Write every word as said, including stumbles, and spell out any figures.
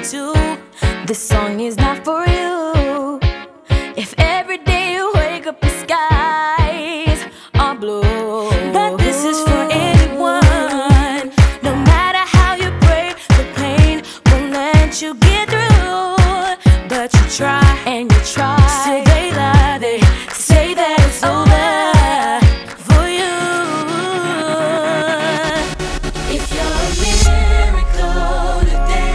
too. This song is not for you. If every day you wake up, the skies are blue. But this is for anyone. No matter how you brave, the pain won't let you get through. But you try and you try. Still